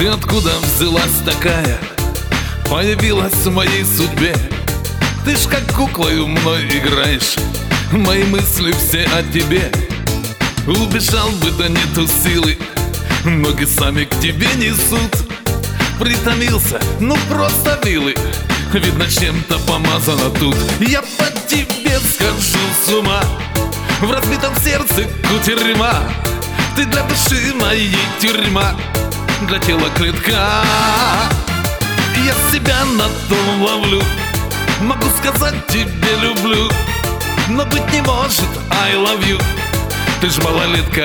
Ты откуда взялась такая, появилась в моей судьбе? Ты ж как куклою мной играешь, мои мысли все о тебе. Убежал бы, да нету силы, ноги сами к тебе несут. Притомился, ну просто вилы, видно чем-то помазано тут. Я по тебе схожу с ума, в разбитом сердце кутерьма. Ты для души моей тюрьма, для тела клетка. Я себя на том ловлю, могу сказать тебе люблю, но быть не может I love you. Ты ж малолетка,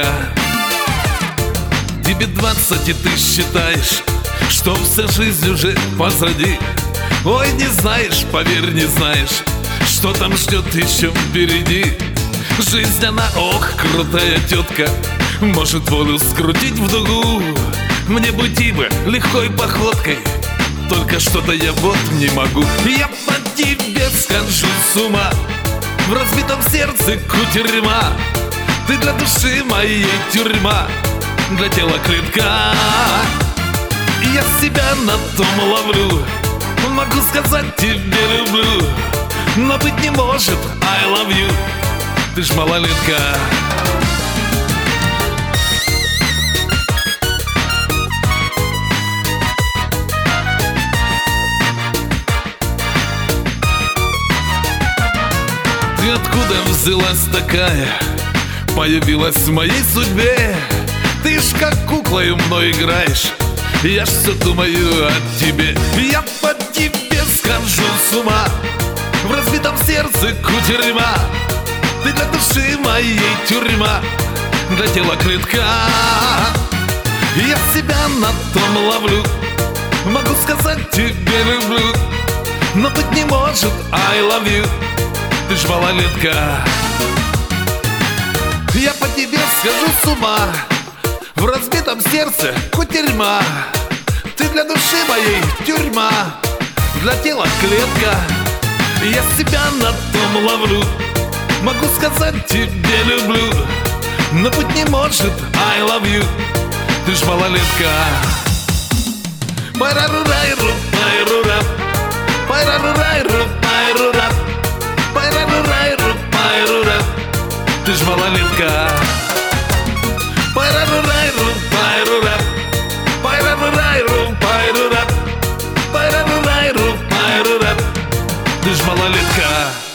тебе 20 и ты считаешь, что вся жизнь уже позади. Ой, не знаешь, поверь, не знаешь, что там ждет еще впереди. Жизнь она, ох, крутая тетка, может волю скрутить в дугу. Мне бы бы легкой походкой, только что-то я вот не могу. Я по тебе схожу с ума, в разбитом сердце кутерьма. Ты для души моей тюрьма, для тела клетка. Я себя на том ловлю, могу сказать тебе люблю, но быть не может I love you. Ты ж малолетка. Ты откуда взялась такая, появилась в моей судьбе? Ты ж как куклою мной играешь, я ж все думаю о тебе. Я по тебе схожу с ума, в разбитом сердце кутерьма. Ты для души моей тюрьма, для тела клетка. Я себя на том ловлю, могу сказать тебе люблю, но быть не может I love you. Ты ж малолетка. Я по тебе схожу с ума, в разбитом сердце кутерьма. Ты для души моей тюрьма, для тела клетка. Я себя на том ловлю, могу сказать тебе люблю, но быть не может I love you. Ты ж малолетка. Пайрарурайру, пайрура, пайрарурайру, пайрура, пайрарурайру, пайрура. Ты ж малолетка. Пайрарурайру, пайрура, пайрарурайру, пайрура, пайрарурайру, пайрура. Ты ж малолетка.